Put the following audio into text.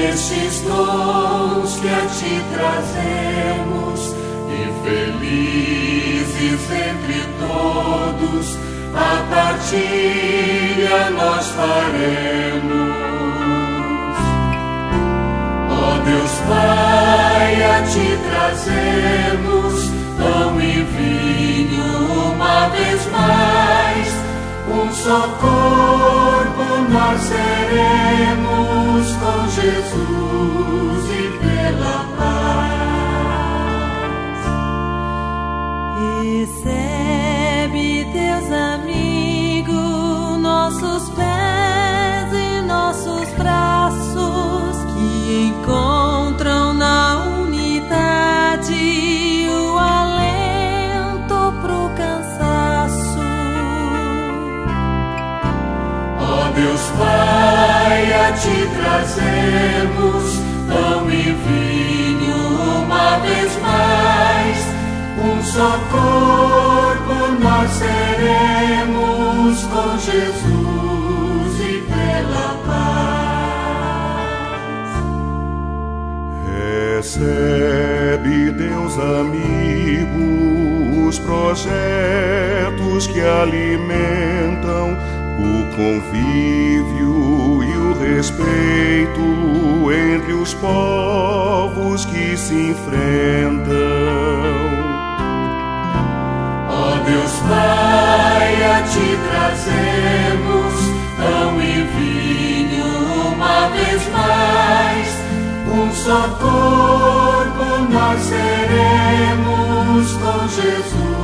estes dons que a ti trazemos, e felizes entre todos a partilha nós faremos. Ó Deus Pai, a ti trazemos pão e vinho uma vez mais, um só corpo nós seremos com Jesus e pela paz. Recebe, Deus amigo, nossos pés e nossos braços que encontram na unidade o alento pro cansaço. Ó Deus Pai, a ti trazemos pão e vinho uma vez mais, um só corpo nós seremos com Jesus e pela paz. Recebe, Deus amigo, os projetos que alimentam o convívio e o respeito entre os povos que se enfrentam. Ó Deus Pai, a ti trazemos pão e vinho uma vez mais, um só corpo nós seremos com Jesus